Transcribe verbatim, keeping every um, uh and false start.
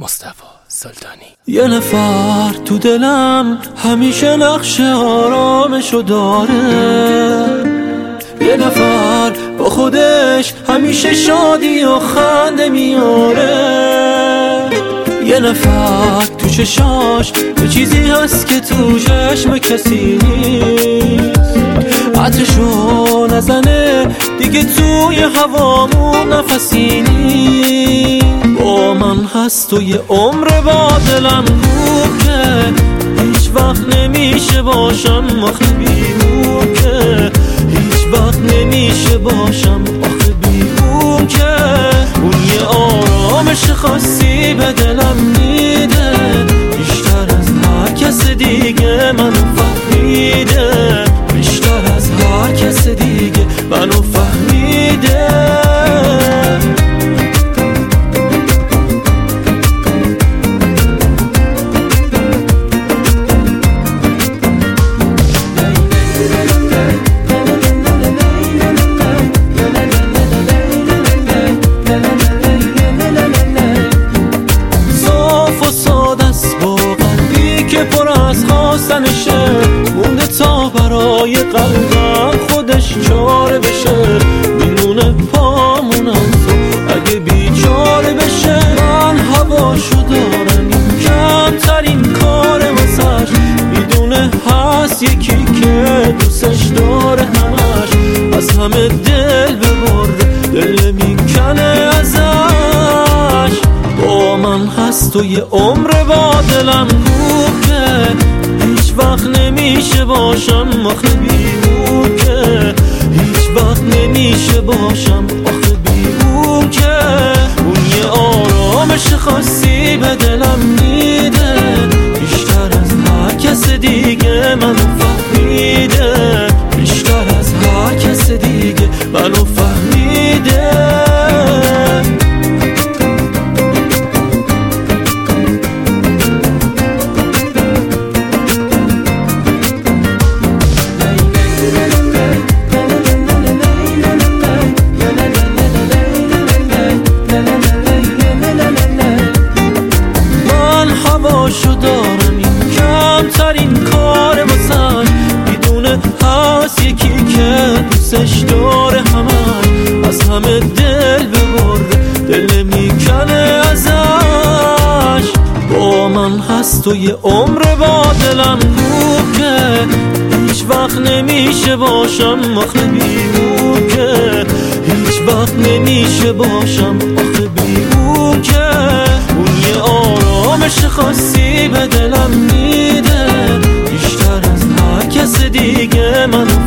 مصطفی سلطانی. یه نفر تو دلم همیشه نقش آرامشو داره، یه نفر با خودش همیشه شادی و خنده میاره، یه نفر تو چشاش یه چیزی هست که تو چشم کسی نیست، عطرشو نزنه دیگه توی هوامون نفسی نیست. با من هست و یه عمر با دلم خوب که هیچ وقت نمیشه باشم آخه بیمون که هیچ وقت نمیشه باشم آخه بیمون که اون یه آرامش خاصی به دلم میده، بیشتر از هر کس دیگه منو فهمیده، بیشتر از هر کس دیگه منو فهمیده. مونده تا برای قلبم خودش چاره بشه، میمونه پامونم تو اگه بیچاره بشه. من هواشو دارم این کمترین کار واسش، میدونه هست یکی که دوستش داره همش، از همه دل ببره دل میکنه ازش. با من هست و یه عمر با دلم خوب که هیچ وقت نمیشه باشم آخه بیمون که هیچ وقت نمیشه باشم آخه بیمون که اون یه آرامش خاصی به دلم میده، بیشتر از هر کس دیگه منو فهمیده، بیشتر از هر کس دیگه منو فهمیده. هواشو دارم این کمترین کار واسش، میدونه هست یکی که دوستش داره همش، از همه دل ببره دل میکنه ازش. با من هست و یه عمر با دلم خوب که هیچ وقت نمیشه باشم آخه بیمون که هیچ وقت نمیشه باشم آخه بیمون که اون یه آرامش خاصی به دلم میده، بیشتر از هر کس دیگه منو